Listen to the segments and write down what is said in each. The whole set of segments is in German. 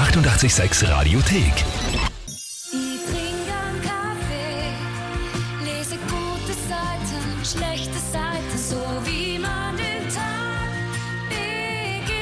886 Radiothek. Ich trinke einen Kaffee, lese gute Seiten, schlechte Seiten, so wie man den Tag beginnt.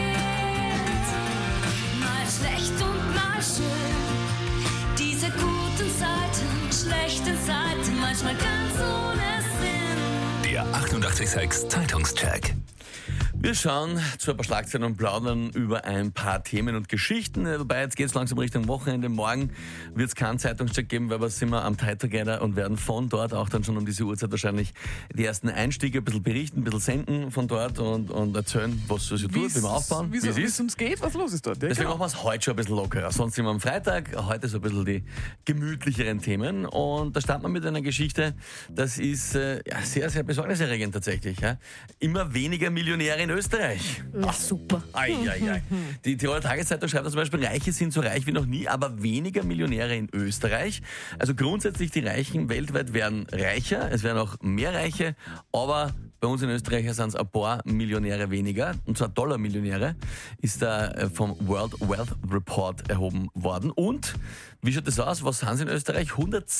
Mal schlecht und mal schön, diese guten Seiten, schlechten Seiten, manchmal ganz ohne Sinn. Der 886 Zeitungscheck. Wir schauen zu ein paar Schlagzeilen und plaudern über ein paar Themen und Geschichten. Wobei, jetzt geht es langsam Richtung Wochenende. Morgen wird es keinen Zeitungscheck geben, weil wir sind wir am Thai Together und werden von dort auch dann schon um diese Uhrzeit wahrscheinlich die ersten Einstiege ein bisschen berichten, ein bisschen senden von dort und erzählen, was so tut, wie wir aufbauen, wie es uns geht, was los ist dort. Ja, Deswegen machen wir es heute schon ein bisschen lockerer. Sonst sind wir am Freitag, heute so ein bisschen die gemütlicheren Themen. Und da starten wir mit einer Geschichte, das ist sehr, sehr besorgniserregend tatsächlich. Ja? Immer weniger Millionäre in Österreich. Na super. Ei. Die Tiroler Tageszeitung schreibt zum Beispiel, Reiche sind so reich wie noch nie, aber weniger Millionäre in Österreich. Also grundsätzlich die Reichen weltweit werden reicher, es werden auch mehr Reiche, aber bei uns in Österreich sind es ein paar Millionäre weniger, und zwar Dollar-Millionäre, ist da vom World Wealth Report erhoben worden. Und, wie schaut das aus? Was haben sie in Österreich?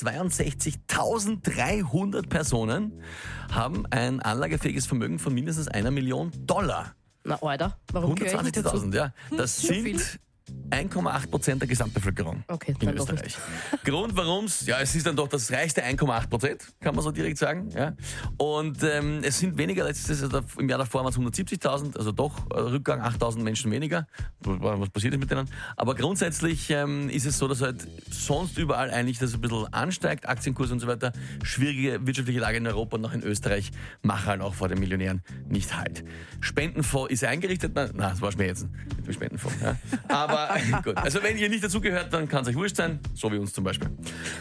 162.300 Personen haben ein anlagefähiges Vermögen von mindestens $1 Million. Na Alter, warum gehöre ich nicht dazu? 120.000, ja. Das viel. sind 1,8% der Gesamtbevölkerung Okay, in dann doch Österreich. Grund, warum's? Ja, es ist dann doch das reichste 1,8%, kann man so direkt sagen. Ja. Und es sind weniger, im Jahr davor waren es 170.000, also doch Rückgang, 8.000 Menschen weniger. Was passiert ist mit denen? Aber grundsätzlich ist es so, dass halt sonst überall eigentlich das ein bisschen ansteigt, Aktienkurse und so weiter. Schwierige wirtschaftliche Lage in Europa und auch in Österreich machen halt auch vor den Millionären nicht halt. Spendenfonds ist eingerichtet, das war Schmerzen mit dem Spendenfonds. Ja. Aber gut, also wenn ihr nicht dazugehört, dann kann es euch wurscht sein, so wie uns zum Beispiel.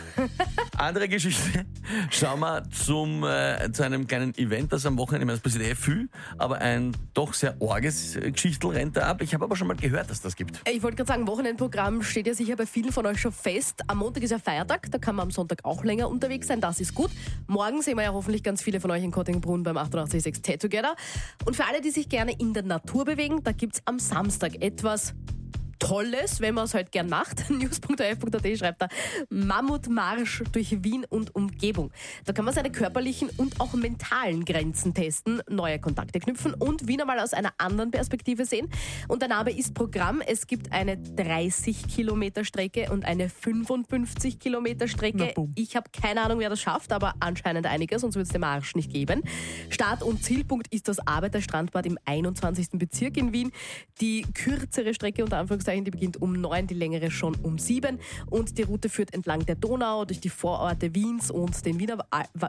Andere Geschichte, schauen wir zu einem kleinen Event, das am Wochenende, ich meine, das passiert viel, aber ein doch sehr orges Geschichtel rennt da ab. Ich habe aber schon mal gehört, dass das gibt. Ich wollte gerade sagen, Wochenendprogramm steht ja sicher bei vielen von euch schon fest. Am Montag ist ja Feiertag, da kann man am Sonntag auch länger unterwegs sein, das ist gut. Morgen sehen wir ja hoffentlich ganz viele von euch in Kottingbrunn beim 886 Thai Together. Und für alle, die sich gerne in der Natur bewegen, da gibt's am Samstag etwas Tolles, wenn man es halt gern macht. News.of.at schreibt da Mammutmarsch durch Wien und Umgebung. Da kann man seine körperlichen und auch mentalen Grenzen testen, neue Kontakte knüpfen und Wien einmal aus einer anderen Perspektive sehen. Und der Name ist Programm. Es gibt eine 30 Kilometer Strecke und eine 55 Kilometer Strecke. Ich habe keine Ahnung, wer das schafft, aber anscheinend einiges, sonst wird es den Marsch nicht geben. Start- und Zielpunkt ist das Arbeiterstrandbad im 21. Bezirk in Wien. Die kürzere Strecke unter Anführungszeichen, die beginnt um 9, die längere schon um 7 und die Route führt entlang der Donau durch die Vororte Wiens und den Wiener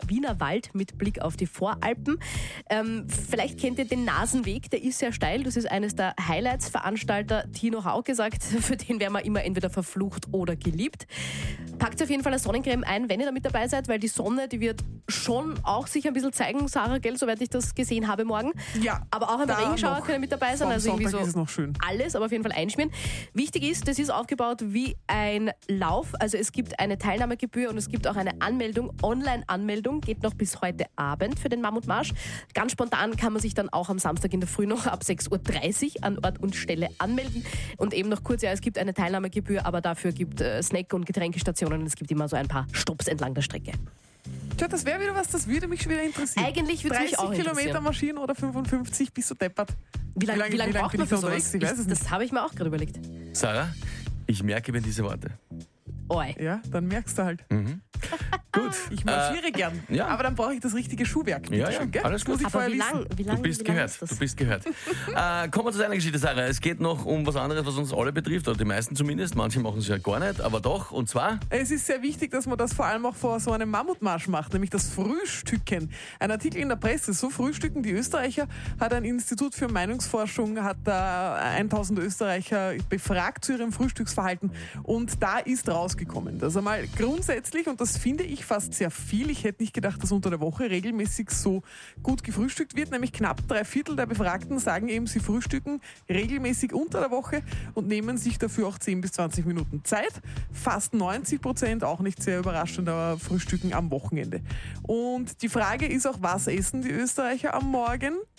Wald mit Blick auf die Voralpen. Vielleicht kennt ihr den Nasenweg, der ist sehr steil, das ist eines der Highlights. Veranstalter Tino Hauke sagt, für den wäre man immer entweder verflucht oder geliebt. Packt auf jeden Fall eine Sonnencreme ein, wenn ihr da mit dabei seid, weil die Sonne, die wird schon auch sich ein bisschen zeigen, Sarah, gell, soweit ich das gesehen habe morgen. Ja, aber auch ein Regenschauer können mit dabei sein, also irgendwie so ist es noch schön. Alles, aber auf jeden Fall einschmieren. Wichtig ist, das ist aufgebaut wie ein Lauf, also es gibt eine Teilnahmegebühr und es gibt auch eine Anmeldung, Online-Anmeldung, geht noch bis heute Abend für den Mammutmarsch. Ganz spontan kann man sich dann auch am Samstag in der Früh noch ab 6.30 Uhr an Ort und Stelle anmelden und eben noch kurz, ja, es gibt eine Teilnahmegebühr, aber dafür gibt Snack- und Getränkestationen und es gibt immer so ein paar Stopps entlang der Strecke. Tja, das wäre wieder was, das würde mich schon wieder interessieren. Eigentlich würde es mich auch 30 Kilometer interessieren. Maschinen oder 55, bist du deppert. Wie lange braucht bin man ich für unterwegs? sowas? Ich weiß es nicht. Das habe ich mir auch gerade überlegt. Sarah, ich merke mir diese Worte. Oi. Ja, dann merkst du halt. Gut. Ich marschiere gern, ja. aber dann brauche ich das richtige Schuhwerk. Ja, Bitteschön, gell? alles gut. Muss ich Aber vorher wie wissen. lang Du bist gehört, ist das? du bist gehört. Kommen wir zu deiner Geschichte, Sarah. Es geht noch um was anderes, was uns alle betrifft, oder die meisten zumindest. Manche machen es ja gar nicht, aber doch. Und zwar? Es ist sehr wichtig, dass man das vor allem auch vor so einem Mammutmarsch macht, nämlich das Frühstücken. Ein Artikel in der Presse, so frühstücken die Österreicher, hat ein Institut für Meinungsforschung, hat da 1000 Österreicher befragt zu ihrem Frühstücksverhalten und da ist rausgekommen, dass einmal grundsätzlich, und das finde ich fast sehr viel, ich hätte nicht gedacht, dass unter der Woche regelmäßig so gut gefrühstückt wird, nämlich knapp 3/4 der Befragten sagen eben, sie frühstücken regelmäßig unter der Woche und nehmen sich dafür auch 10 bis 20 Minuten Zeit. Fast 90%, auch nicht sehr überraschend, aber frühstücken am Wochenende. Und die Frage ist auch, was essen die Österreicher am Morgen?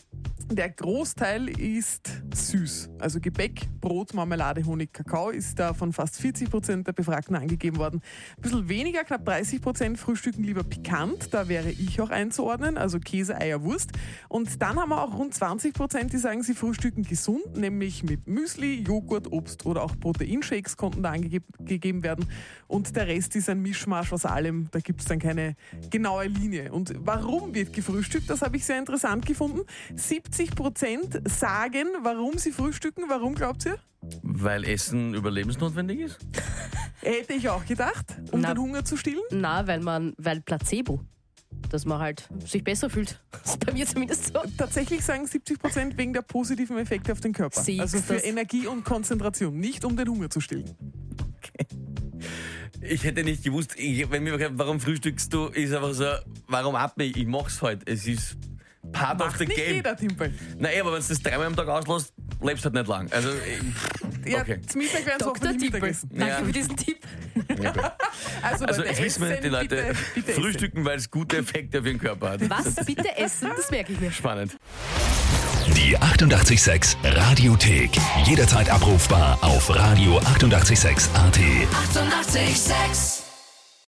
Der Großteil ist süß. Also Gebäck, Brot, Marmelade, Honig, Kakao ist da von fast 40% der Befragten angegeben worden. Ein bisschen weniger, knapp 30% frühstücken lieber pikant. Da wäre ich auch einzuordnen, also Käse, Eier, Wurst. Und dann haben wir auch rund 20%, die sagen, sie frühstücken gesund, nämlich mit Müsli, Joghurt, Obst oder auch Proteinshakes konnten da angegeben werden. Und der Rest ist ein Mischmasch aus allem. Da gibt es dann keine genaue Linie. Und warum wird gefrühstückt? Das habe ich sehr interessant gefunden. 70% sagen, warum sie frühstücken. Warum glaubt ihr? Weil Essen überlebensnotwendig ist? Hätte ich auch gedacht, um den Hunger zu stillen. Na, weil Placebo, dass man halt sich besser fühlt. Das ist bei mir zumindest so. Tatsächlich sagen 70% wegen der positiven Effekte auf den Körper. Also für Energie und Konzentration, nicht um den Hunger zu stillen. Okay. Ich hätte nicht gewusst, wenn mir gefragt, warum frühstückst du, ist einfach so, warum atme ich? Ich mach's halt. Es ist part of the Nicht game. jeder, Timpel. Nein, aber wenn du das 3-mal am Tag auslässt, lebst halt nicht lang. Also, Ja, okay. zum Mittag werden sie Dr. hoffentlich Tippel, Mittagessen. danke für diesen Tipp. Also, Also Leute, jetzt wissen wir, essen, die Leute bitte frühstücken, weil es gute Effekte auf ihren Körper hat. Was bitte essen, das merke ich mir. Spannend. Die 88,6 Radiothek. Jederzeit abrufbar auf radio886.at. 88,6. Eighty-eight, sex.